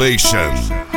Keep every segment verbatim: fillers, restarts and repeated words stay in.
Rebolation.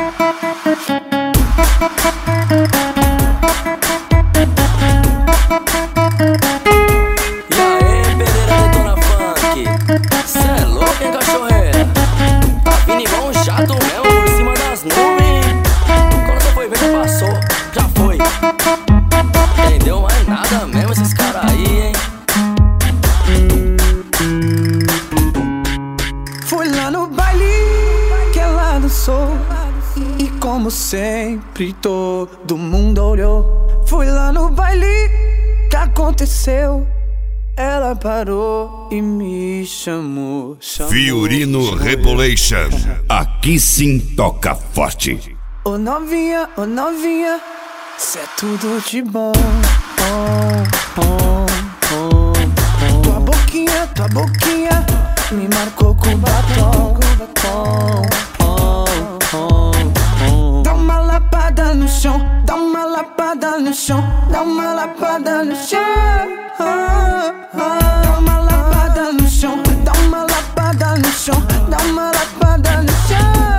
E como sempre todo mundo olhou. Fui lá no baile, que aconteceu? Ela parou e me chamou, chamou Fiorino chamou. Rebolation. Aqui sim toca forte. Ô novinha, ô novinha, cê é tudo de bom. Oh, oh, oh, oh. Tua boquinha, tua boquinha me marcou com batom. Dá uma lapada no chão, dá uma lapada no chão, dá uma lapada no chão. Dá uma lapada no chão, dá uma lapada no chão, dá uma lapada no chão.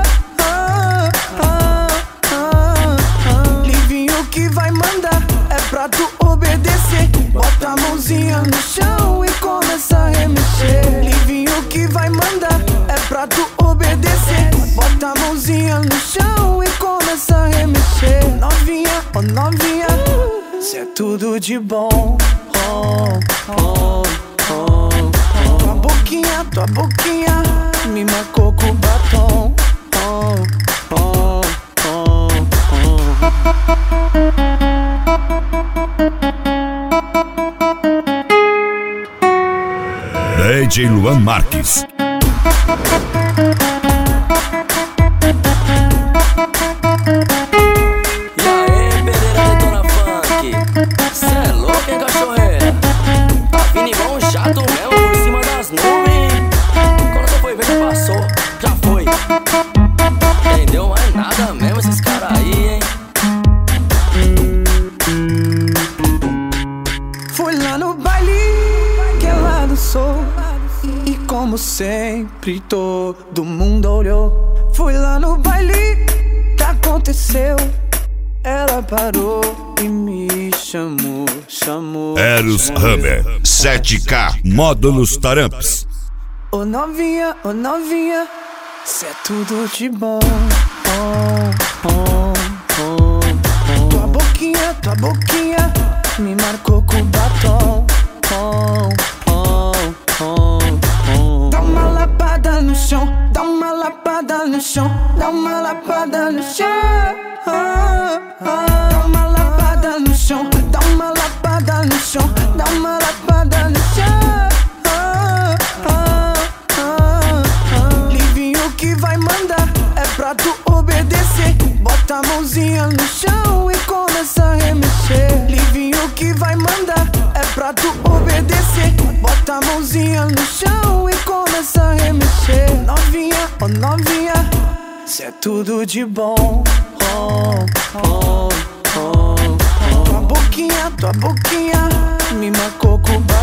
Livinho que vai mandar, é pra tu obedecer. Bota a mãozinha no chão e começa a remexer. Livinho que vai mandar, é pra tu obedecer. Bota a mãozinha no chão e começa a remexer. Novinha, oh novinha, cê é tudo de bom. Oh, oh, oh, oh. Tua boquinha, tua boquinha me marcou com batom. Oh, oh, oh, oh. D J Luan Marques. E como sempre todo mundo olhou. Fui lá no baile, que aconteceu? Ela parou e me chamou, chamou Eros chamou. Hammer sete K Módulos Taramps. Ô novinha, ô novinha, cê é tudo de bom. Oh, oh, oh, oh. Tua boquinha, tua boquinha me marcou com batom. Oh, oh, oh, oh. Dá uma lapada no chão, dá uma lapada no chão, dá uma lapada no chão. Dá uma lapada no chão, dá uma lapada no chão, dá uma lapada no chão. Livinho que vai mandar, é pra tu obedecer. Bota a mãozinha no chão e começa a remexer. Livinho que vai mandar, é pra tu obedecer. Bota a mãozinha no chão e começa a remexer. Novinha, oh novinha, cê é tudo de bom. Oh, oh, oh, oh. Tua boquinha, tua boquinha me marcou com